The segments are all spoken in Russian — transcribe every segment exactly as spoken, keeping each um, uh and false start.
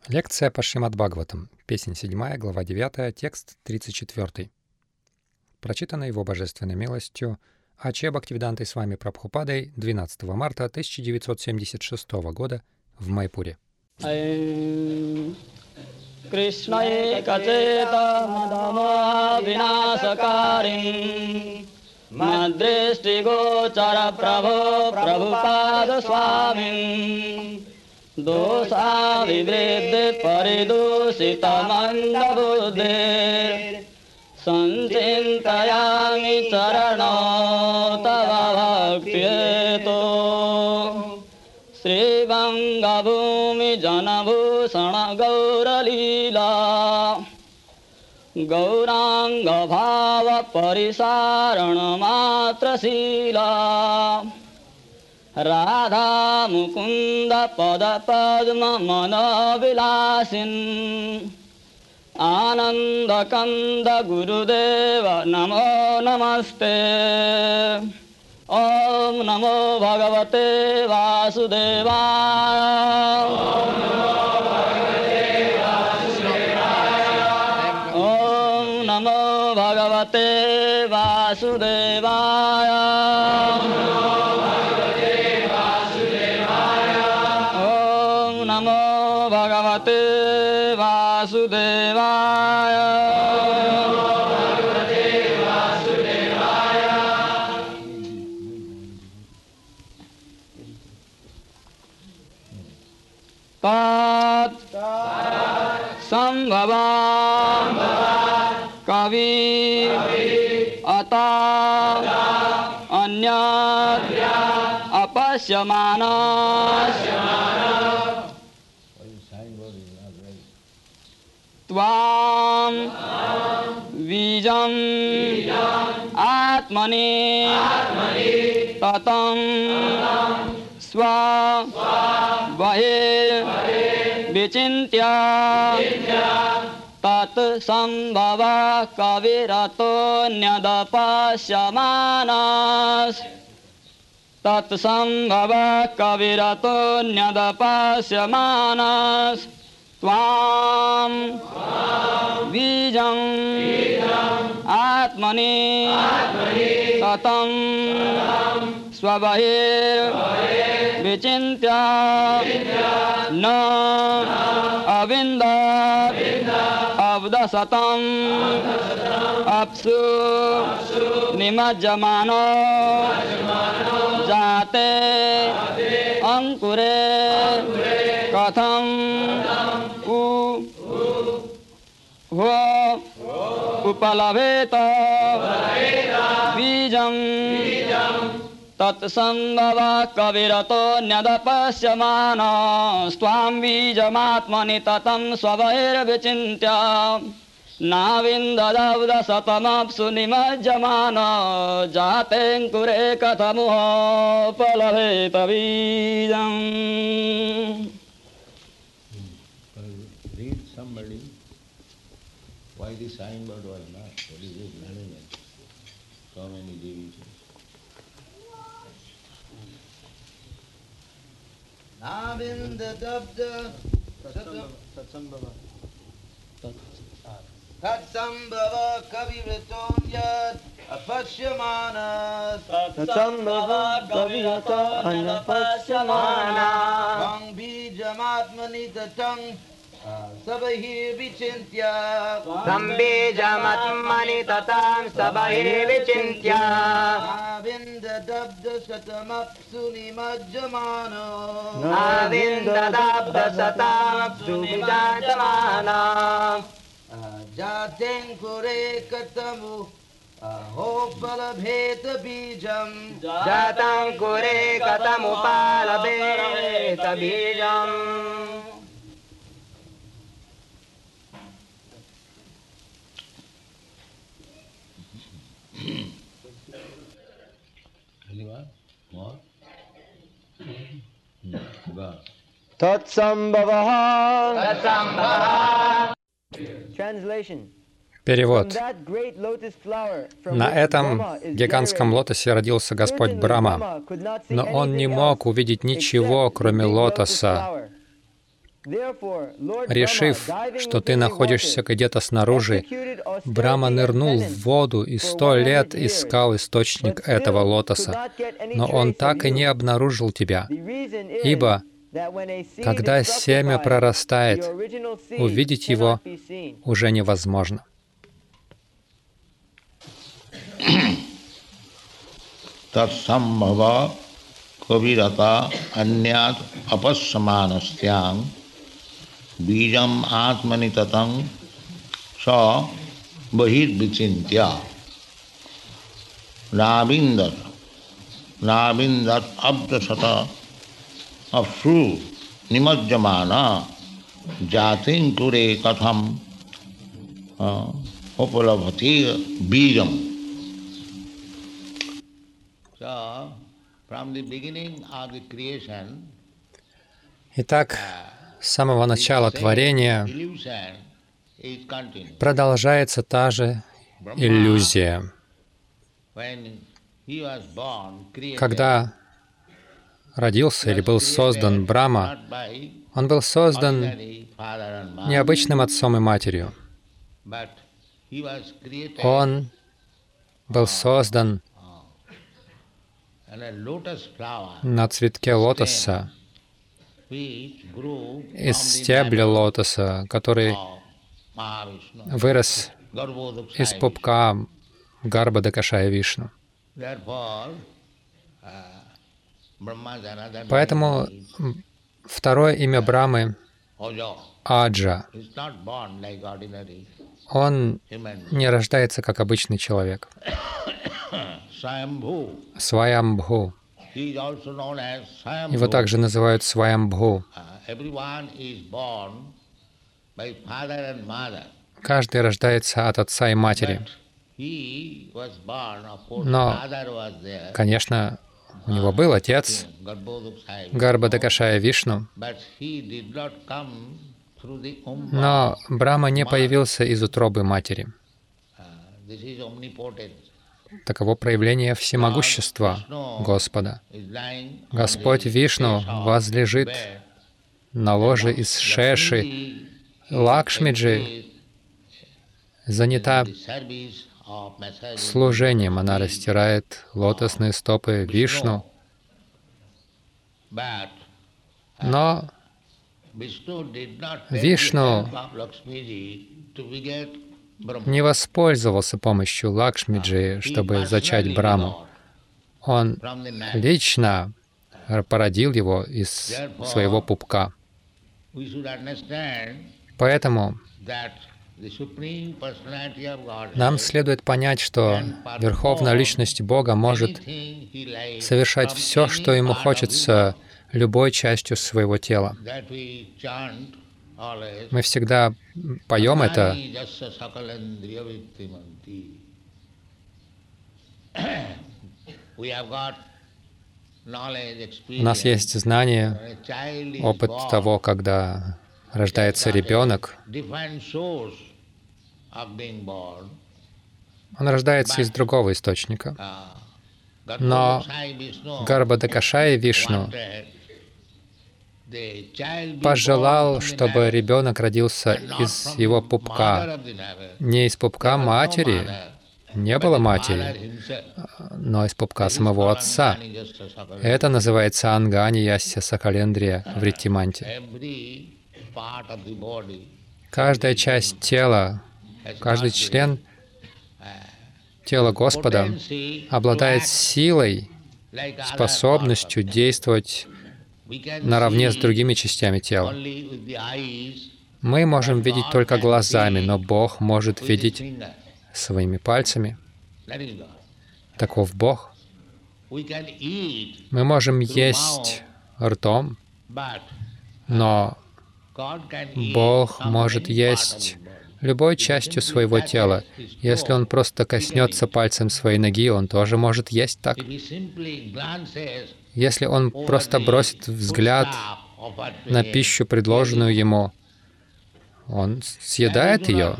Лекция по Шримад Бхагаватам. Песнь седьмая, глава девятая, текст тридцать четвёртый. Прочитано Его Божественной милостью А.Ч. Бхактивидантой Свами Прабхупадой двенадцатого марта тысяча девятьсот семьдесят шестого года в Майпуре. Кришна экачета мадама винасакарин мадришти гочара прабху прабхупада свамин доса вивредде паридусита манда будде sanchintayami charano tava bhaktiyeto Sri Vanga Bhumi Janabhusana Gaura Leela Gauranga Bhava Parisarana Matra Sila Radha Mukunda Pada Padma Mana Vilasin Ananda Kanda Gurudeva Namo Namaste Om Namo Bhagavate Vasudevaya Om Namo Bhagavate Vasudevaya Om Namo Bhagavate Vasudevaya Tat Sambhava Kavi Ata Anyat Apasyamana Tvam Vijam Atmani Tatam Swa Vahir Vichintya Tat Sambhava Kavirato Nyadapasyamanas Tat Sambhava Kavirato Nyadapasyamanas Tvam Vijam Atmani Tatam Swabahir Vichintya Na Avindat Avdasatam Apsu Nimajjamano Jate Ankure Katham U Ho Upalabheta Bijam Tat Sambhava Kavirato Nyadapasyamana Swam Vijamatmani Tatam Swabahir Vichintya Navindadavda Satamapsu Nimajjamana Jaten Kure Katamuho Palabheta Bijam. Read somebody why the signboard was not. What is it meaning? So many divisions. Navinda Dabda Tatsambhava Tatsambhava Kaviratonya Apasyamana Tatsambhava Kaviratonya Apasyamana Tang Bijamatmani Tatang Sabahir Vichintya Sambijamatmani Tatam Sabahir Vichintya Navinda Dabda Satamapsu Nimajjamana Navinda Dabda Satamapsu Nimajjamana Jaten Kure Katamu Ahopalabheta Bijam Jatam Kure Katamupalabheta Bijam Tatsambhavaha. Tatsambhavaha. Translation. Перевод. На этом гигантском лотосе родился Господь Брахма, но он не мог увидеть ничего, кроме лотоса. Решив, что ты находишься где-то снаружи, Брахма нырнул в воду и сто лет искал источник этого лотоса, но он так и не обнаружил тебя, ибо когда семя прорастает, увидеть его уже невозможно. Татсамбхава кавирата аннят апассаманастян бижам атмани татам са бахирвичинтя равиндат равиндат абдасата афру нимаджамана джатин куре катам опалабхати бижам. Итак, с самого начала творения продолжается та же иллюзия. Когда родился или был создан Брахма, он был создан не обычным отцом и матерью. Он был создан на цветке лотоса, из стебля лотоса, который вырос из пупка Гарбхадакашая Вишну. Поэтому второе имя Брахмы — Аджа. Он не рождается как обычный человек. Сваямбху. Его также называют Сваямбху. Каждый рождается от отца и матери. Но, конечно, у него был отец, Гарбхадакашая Вишну, но Брахма не появился из утробы матери. Таково проявление всемогущества Господа. Господь Вишну возлежит на ложе из шеши. Лакшмиджи занята служением. Она растирает лотосные стопы Вишну. Но Вишну не воспользовался помощью Лакшмиджи, чтобы зачать Брахму. Он лично породил его из своего пупка. Поэтому нам следует понять, что Верховная Личность Бога может совершать все, что Ему хочется, любой частью своего тела. Мы всегда поем это. У нас есть знание, опыт того, когда рождается ребенок. Он рождается из другого источника. Но Гарбхадакашая Вишну пожелал, чтобы ребенок родился из его пупка, не из пупка матери, не было матери, но из пупка самого отца. Это называется ангани ясья сакалендрия вриттиманти. Каждая часть тела, каждый член тела Господа обладает силой, способностью действовать наравне с другими частями тела. Мы можем видеть только глазами, но Бог может видеть своими пальцами. Таков Бог. Мы можем есть ртом, но Бог может есть любой частью своего тела. Если Он просто коснется пальцем своей ноги, Он тоже может есть так. Если Он просто бросит взгляд на пищу, предложенную Ему, Он съедает ее.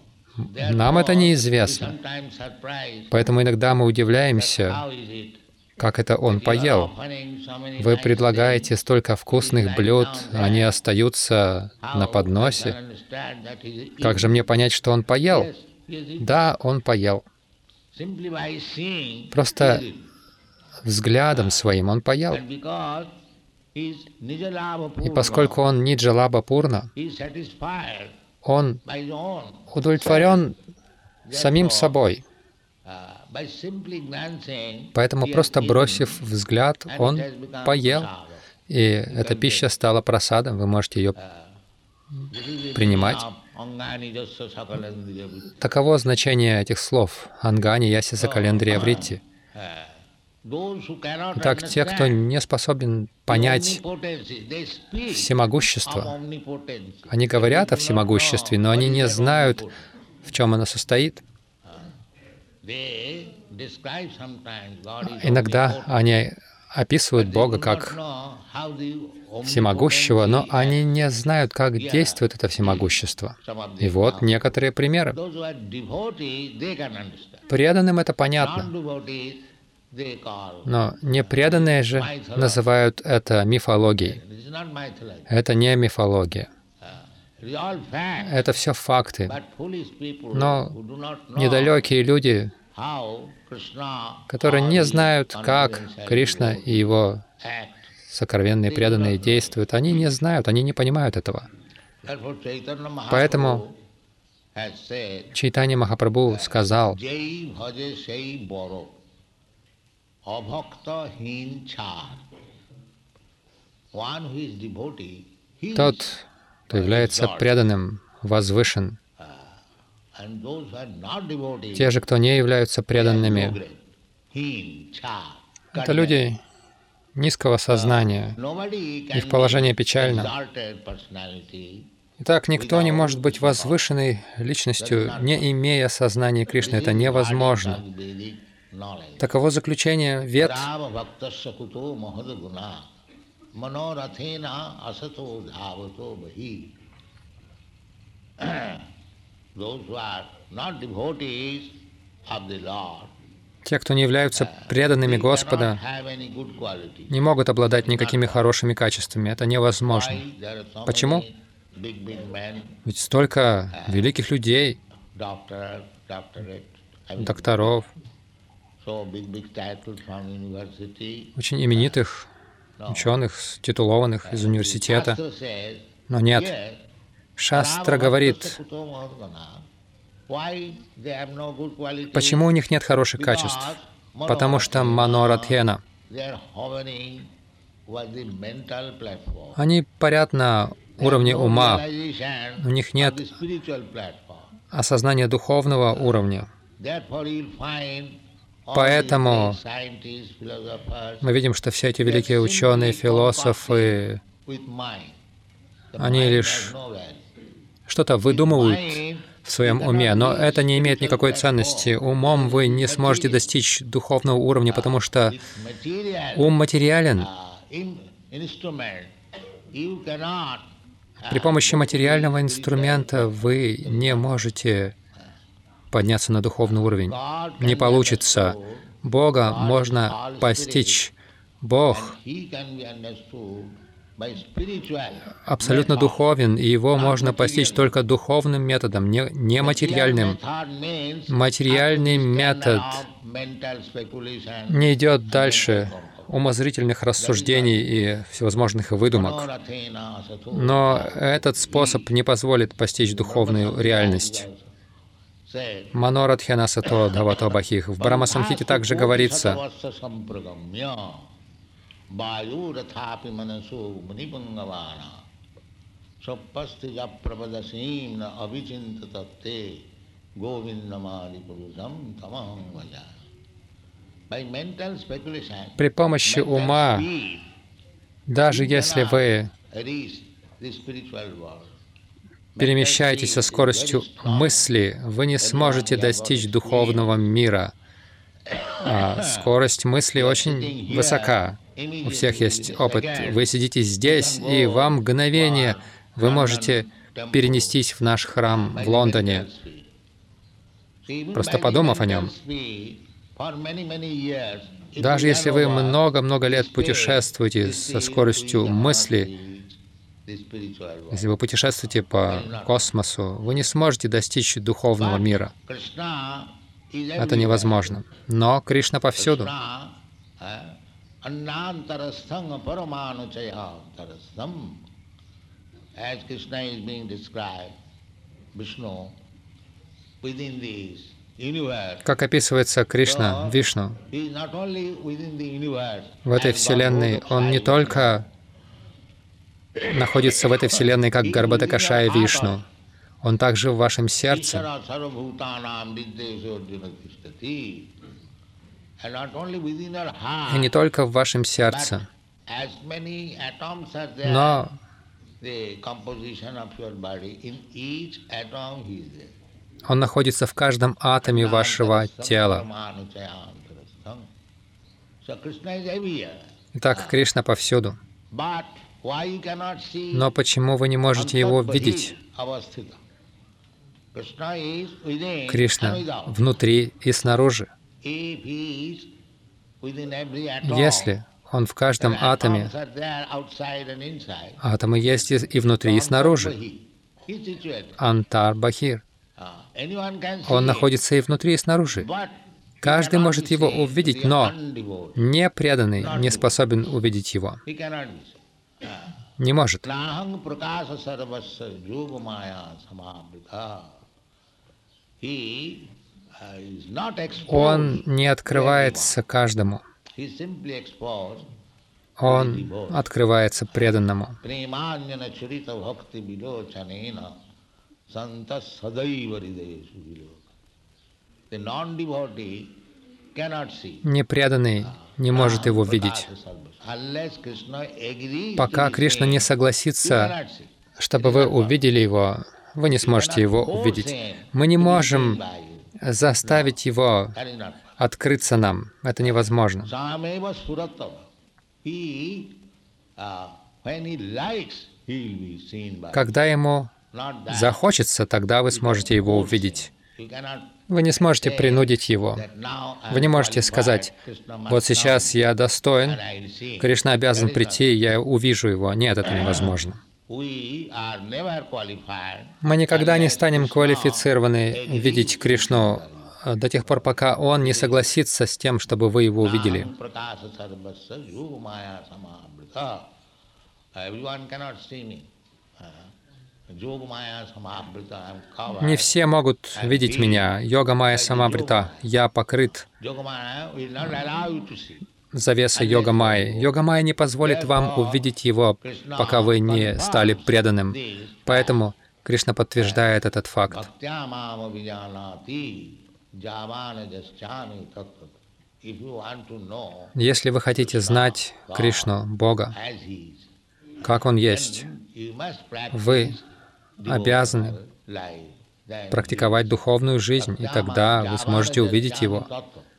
Нам это неизвестно. Поэтому иногда мы удивляемся, как это он поел. Вы предлагаете столько вкусных блюд, они остаются на подносе. Как же мне понять, что он поел? Да, он поел. Просто взглядом своим он поел. И поскольку он ниджалаба пурна, он удовлетворен самим собой. Поэтому, просто бросив взгляд, он поел, и эта пища стала прасадом, вы можете ее принимать. Таково значение этих слов «Ангани ясиса календрия вритти». Итак, те, кто не способен понять всемогущество, они говорят о всемогуществе, но они не знают, в чем оно состоит. Иногда они описывают Бога как всемогущего, но они не знают, как действует это всемогущество. И вот некоторые примеры. Преданным это понятно, но непреданные же называют это мифологией. Это не мифология. Это все факты. Но недалекие люди, которые не знают, как Кришна и его сокровенные преданные действуют, они не знают, они не понимают этого. Поэтому Чайтанья Махапрабху сказал: тот, кто является преданным, возвышен. Те же, кто не являются преданными, это люди низкого сознания, их положение печально. Итак, никто не может быть возвышенной личностью, не имея сознания Кришны. Это невозможно. Таково заключение Вед. Те, кто не являются преданными Господа, не могут обладать никакими хорошими качествами. Это невозможно. Почему? Ведь столько великих людей, докторов, очень именитых ученых, титулованных из университета. Но нет. Шастра говорит, почему у них нет хороших качеств? Потому что маноратхена. Они парят на уровне ума, у них нет осознания духовного уровня. Поэтому мы видим, что все эти великие ученые, философы, они лишь что-то выдумывают в своем уме, но это не имеет никакой ценности. Умом вы не сможете достичь духовного уровня, потому что ум материален. При помощи материального инструмента вы не можете подняться на духовный уровень. Не получится. Бога можно постичь. Бог абсолютно духовен, и его можно постичь только духовным методом, не, не материальным. Материальный метод не идет дальше умозрительных рассуждений и всевозможных выдумок. Но этот способ не позволит постичь духовную реальность. Маноратхена сато дхавато бахих. В Брахма-самхите также говорится: при помощи ума, даже если вы перемещаетесь со скоростью мысли, вы не сможете достичь духовного мира. А скорость мысли очень высока. У всех есть опыт. Вы сидите здесь, и в мгновение вы можете перенестись в наш храм в Лондоне, просто подумав о нем. Даже если вы много-много лет путешествуете со скоростью мысли, если вы путешествуете по космосу, вы не сможете достичь духовного мира. Это невозможно. Но Кришна повсюду. Как описывается Кришна, Вишну, в этой Вселенной Он не только находится в этой Вселенной как Гарбхадакашая Вишну, Он также в вашем сердце. И не только в вашем сердце, но Он находится в каждом атоме вашего тела. Итак, Кришна повсюду. Но почему вы не можете Его видеть? Кришна внутри и снаружи. Если Он в каждом атоме, атомы есть и внутри, и снаружи. Антар-бахир. Он находится и внутри, и снаружи. Каждый может Его увидеть, но не преданный не способен увидеть Его. Не может. Он не открывается каждому. Он открывается преданному. Непреданный не может Его видеть. Пока Кришна не согласится, чтобы вы увидели Его, вы не сможете Его увидеть. Мы не можем заставить Его открыться нам. Это невозможно. Когда Ему захочется, тогда вы сможете Его увидеть. Вы не сможете принудить Его. Вы не можете сказать: вот сейчас я достоин, Кришна обязан прийти, я увижу Его. Нет, это невозможно. Мы никогда не станем квалифицированы видеть Кришну до тех пор, пока Он не согласится с тем, чтобы вы Его увидели. Не все могут видеть меня. Йога-майя самабрита. Я покрыт завесой йога-майи. Йога-майя не позволит вам увидеть Его, пока вы не стали преданным. Поэтому Кришна подтверждает этот факт. Если вы хотите знать Кришну, Бога, как Он есть, вы обязаны практиковать духовную жизнь, и тогда вы сможете увидеть Его.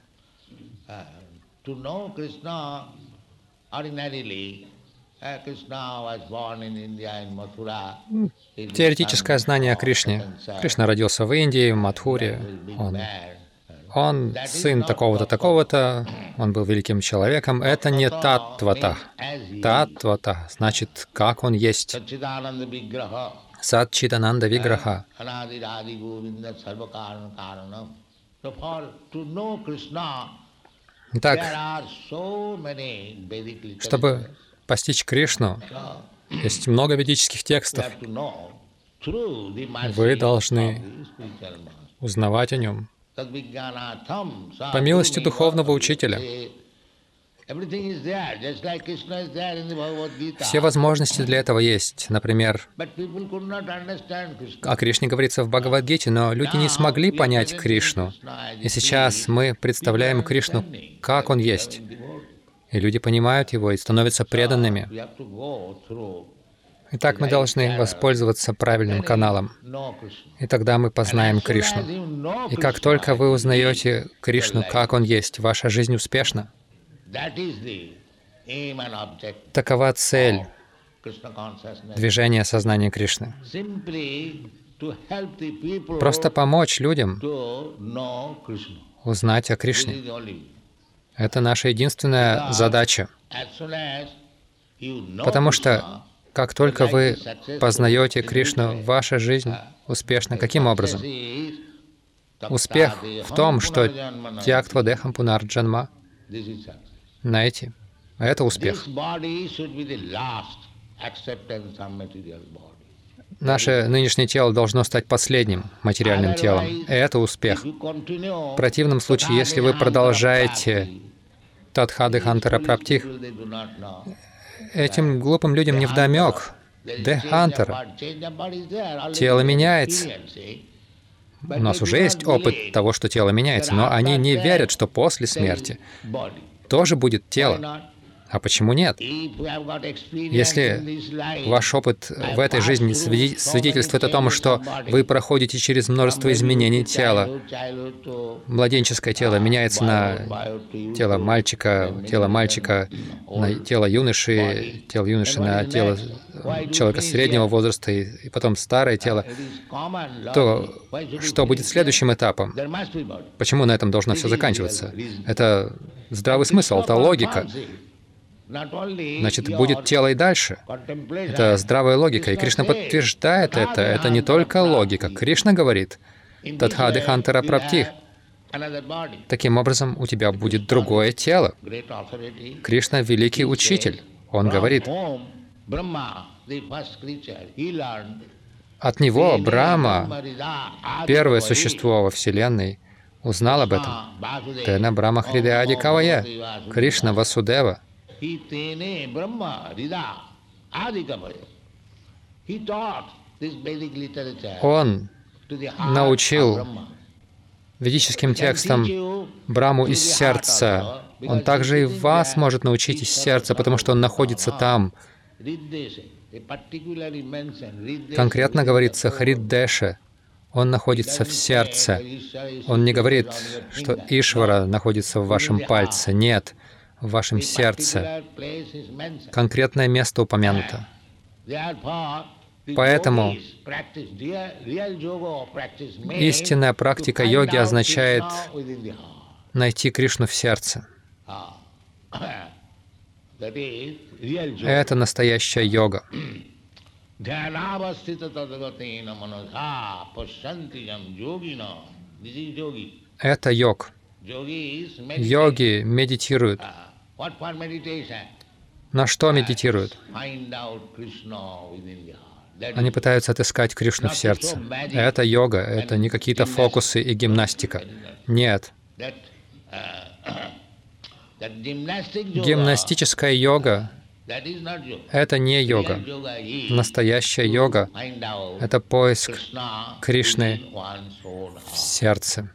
Теоретическое знание о Кришне. Кришна родился в Индии, в Мадхуре. Он, он сын такого-то, такого-то. Он был великим человеком. Это не таттвата. Таттвата значит, как Он есть. Сат-читананда виграха. Итак, чтобы постичь Кришну, есть много ведических текстов. Вы должны узнавать о Нем по милости духовного учителя. Все возможности для этого есть. Например, о Кришне говорится в Бхагавад-гите, но люди не смогли понять Кришну. И сейчас мы представляем Кришну, как Он есть. И люди понимают Его и становятся преданными. Итак, мы должны воспользоваться правильным каналом. И тогда мы познаем Кришну. И как только вы узнаете Кришну, как Он есть, ваша жизнь успешна. Такова цель движения сознания Кришны. Просто помочь людям узнать о Кришне. Это наша единственная задача. Потому что как только вы познаете Кришну, ваша жизнь успешна. Каким образом? Успех в том, что тьяктва дехам пунарджанма. Знаете, это успех. Наше нынешнее тело должно стать последним материальным телом. Это успех. В противном случае, если вы продолжаете татха-дехантара праптих, этим глупым людям невдомек. Дехантара. Тело меняется. У нас уже есть опыт того, что тело меняется, но они не верят, что после смерти тоже будет тело. А почему нет? Если ваш опыт в этой жизни свидетельствует о том, что вы проходите через множество изменений тела, младенческое тело меняется на тело мальчика, тело мальчика, на тело юноши, тело юноши на тело человека среднего возраста и потом старое тело, то что будет следующим этапом? Почему на этом должно все заканчиваться? Это здравый смысл, это логика. Значит, будет тело и дальше. Это здравая логика. И Кришна подтверждает это. Это не только логика. Кришна говорит, «Татха-дехантара праптих». Таким образом, у тебя будет другое тело. Кришна — великий учитель. Он говорит, от него Брахма, первое существо во Вселенной, узнал об этом. Тена Брахма Хридаяди Кавая, Кришна Васудева. Он научил ведическим текстам Брахму из сердца. Он также и вас может научить из сердца, потому что он находится там. Конкретно говорится Хриддеше. Он находится в сердце. Он не говорит, что Ишвара находится в вашем пальце. Нет. В вашем сердце. Конкретное место упомянуто. Поэтому истинная практика йоги означает найти Кришну в сердце. Это настоящая йога. Это йог. Йоги медитируют. На что медитируют? Они пытаются отыскать Кришну в сердце. Это йога, это не какие-то фокусы и гимнастика. Нет. Гимнастическая йога — это не йога. Настоящая йога — это поиск Кришны в сердце.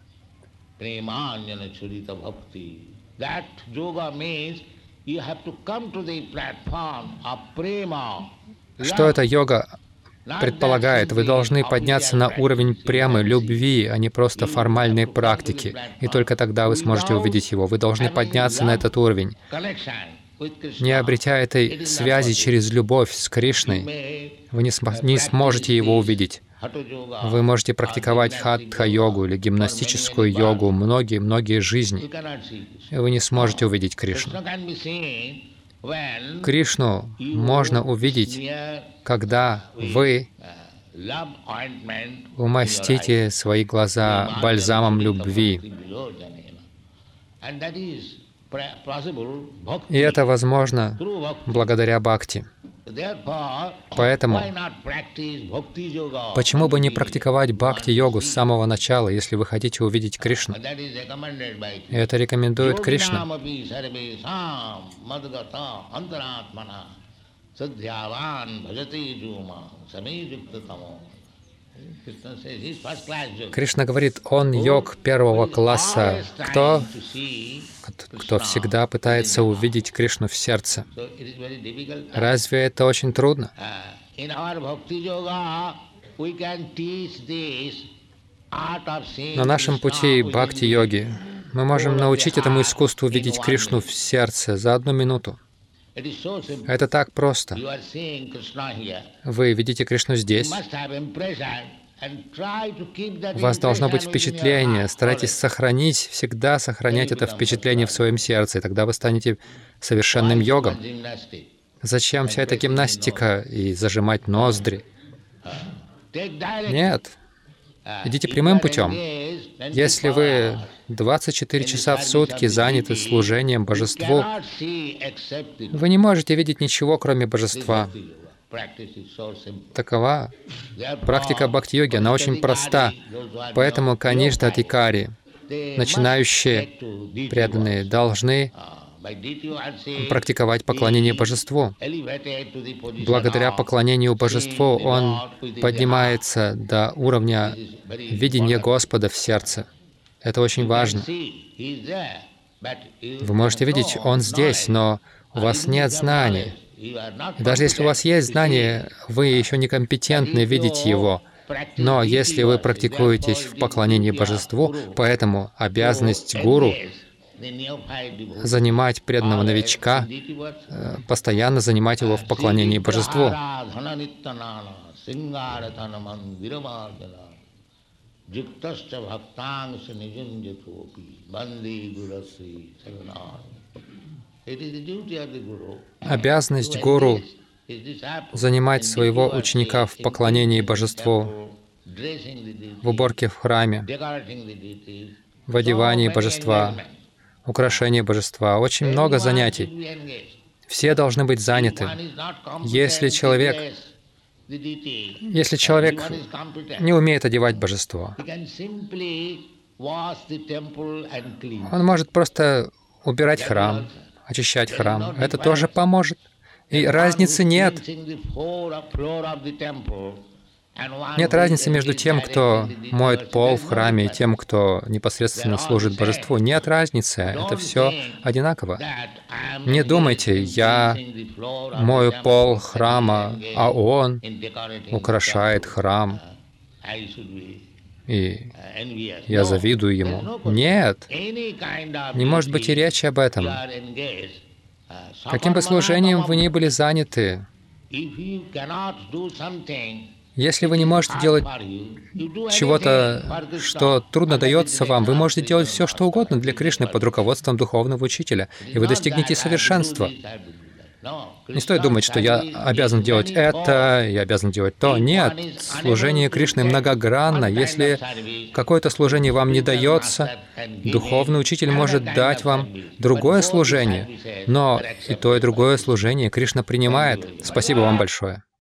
Что эта йога предполагает? Вы должны подняться на уровень премы, любви, а не просто формальной практики. И только тогда вы сможете увидеть его. Вы должны подняться на этот уровень. Не обретя этой связи через любовь с Кришной, вы не, см не сможете его увидеть. Вы можете практиковать хатха-йогу или гимнастическую йогу многие-многие жизни, и вы не сможете увидеть Кришну. Кришну можно увидеть, когда вы умастите свои глаза бальзамом любви. И это возможно благодаря бхакти. Поэтому почему бы не практиковать бхакти-йогу с самого начала, если вы хотите увидеть Кришну? И это рекомендует Кришна. Кришна говорит, он йог первого класса. Кто? Кто всегда пытается увидеть Кришну в сердце. Разве это очень трудно? На нашем пути бхакти-йоги мы можем научить этому искусству видеть Кришну в сердце за одну минуту. Это так просто. Вы видите Кришну здесь. У вас должно быть впечатление. Старайтесь сохранить, всегда сохранять это впечатление в своем сердце, и тогда вы станете совершенным йогом. Зачем вся эта гимнастика и зажимать ноздри? Нет. Идите прямым путем. Если вы двадцать четыре часа в сутки заняты служением Божеству, вы не можете видеть ничего, кроме Божества. Такова практика бхакти-йоги, она очень проста. Поэтому Канишда Адхикари, начинающие преданные, должны практиковать поклонение Божеству. Благодаря поклонению Божеству он поднимается до уровня видения Господа в сердце. Это очень важно. Вы можете видеть, Он здесь, но у вас нет знаний. И даже если у вас есть знания, вы еще некомпетентны видеть Его. Но если вы практикуетесь в поклонении Божеству, поэтому обязанность гуру занимать преданного новичка, постоянно занимать его в поклонении Божеству. Обязанность гуру занимать своего ученика в поклонении Божеству, в уборке в храме, в одевании Божества, украшении Божества. Очень много занятий. Все должны быть заняты. Если человек, если человек не умеет одевать Божество, он может просто убирать храм, очищать храм. Это тоже поможет. И разницы нет. Нет разницы между тем, кто моет пол в храме, и тем, кто непосредственно служит Божеству. Нет разницы. Это все одинаково. Не думайте, я мою пол храма, а он украшает храм, и я завидую ему. Нет. Не может быть и речи об этом. Каким бы служением вы ни были заняты, если вы не можете делать чего-то, что трудно дается вам, вы можете делать все, что угодно для Кришны под руководством духовного учителя, и вы достигнете совершенства. Не стоит думать, что я обязан делать это, я обязан делать то. Нет, служение Кришны многогранно. Если какое-то служение вам не дается, духовный учитель может дать вам другое служение, но и то, и другое служение Кришна принимает. Спасибо вам большое.